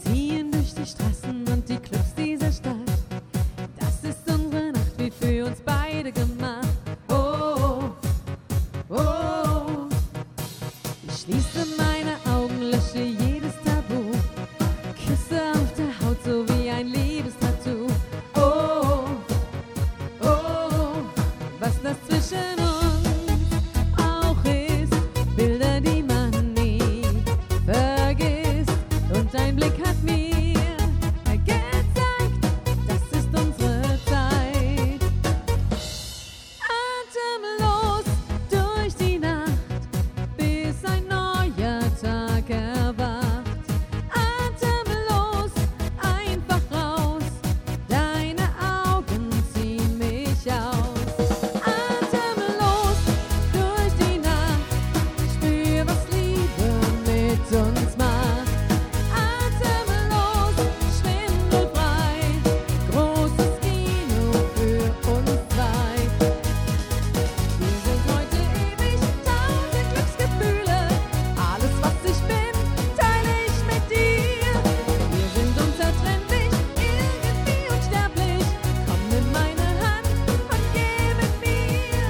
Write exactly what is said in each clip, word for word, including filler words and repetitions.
ziehen durch die Straßen und die Clubs dieser Stadt. Das ist unsere Nacht, wie für uns beide gemacht. Oh, oh, oh. Ich schließe meine Augen, lösche jedes Tabu, Küsse auf der Haut, so wie ein Liebestattoo. Oh, oh, oh. Was das zwischen uns auch ist, Bilder, die man nie vergisst. Und dein Blick hat mir gezeigt, das ist unsere Zeit. Atemlos durch die Nacht, bis ein neuer Tag erwacht. Atemlos, einfach raus, deine Augen ziehen mich aus. Atemlos durch die Nacht, spür, was Liebe mit uns macht. Atemlos, schwindelfrei, großes Kino für uns zwei. Wir sind heute ewig, tausend Glücksgefühle. Alles, was ich bin, teile ich mit dir. Wir sind unzertrennlich, irgendwie unsterblich. Komm in meine Hand und geh mit mir.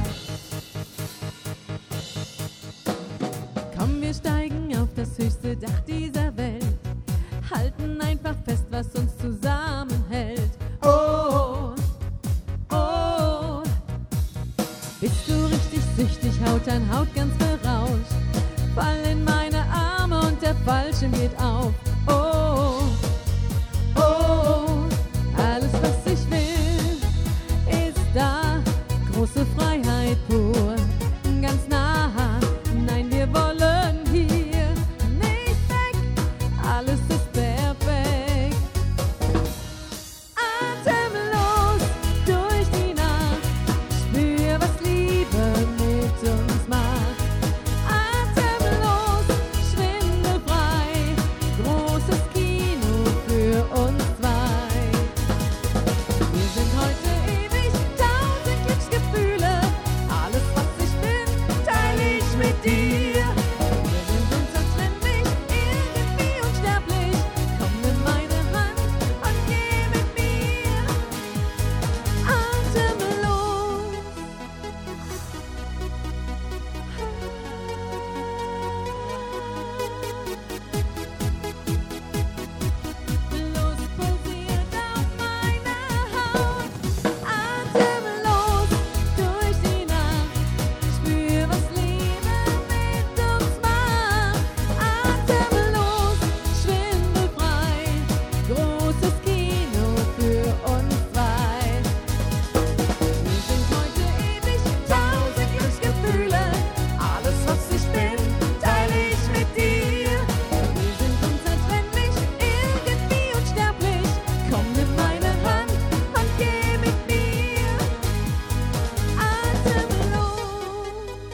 Komm, wir steigen auf das höchste Dach dieser Welt, halten einfach fest, was uns zusammenhält. Oh, oh, bist du richtig süchtig, Haut an Haut ganz berauscht. Fall in meine Arme und der Fallschirm geht auf. Oh, oh, alles, was ich will, ist da. Große Freiheit pur, ganz nah. Nein, wir wollen hier nicht weg. Alles ist perfekt. Atemlos durch die Nacht, spür, was Liebe mit uns macht. Atemlos, schwindelfrei, großes Kino für uns zwei. Wir sind heute ewig, tausend Glücksgefühle. Alles, was ich bin, teile ich mit dir. Wir sind unzertrennlich, irgendwie unsterblich. Komm in meine Hand und geh mit mir. Atemlos. Lust pulsiert auf meiner Haut. Atemlos durch die Nacht, spür, was Liebe mit uns macht. Atemlos, schwindelfrei, großes Kino für uns zwei. Wir sind heute ewig, tausend Glücksgefühle. Alles, was ich bin, teile ich mit dir. Wir sind unzertrennlich, irgendwie unsterblich. Komm in meine Hand und geh mit mir.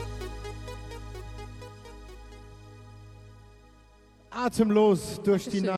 Atemlos. Atemlos durch die Dankeschön. Nacht.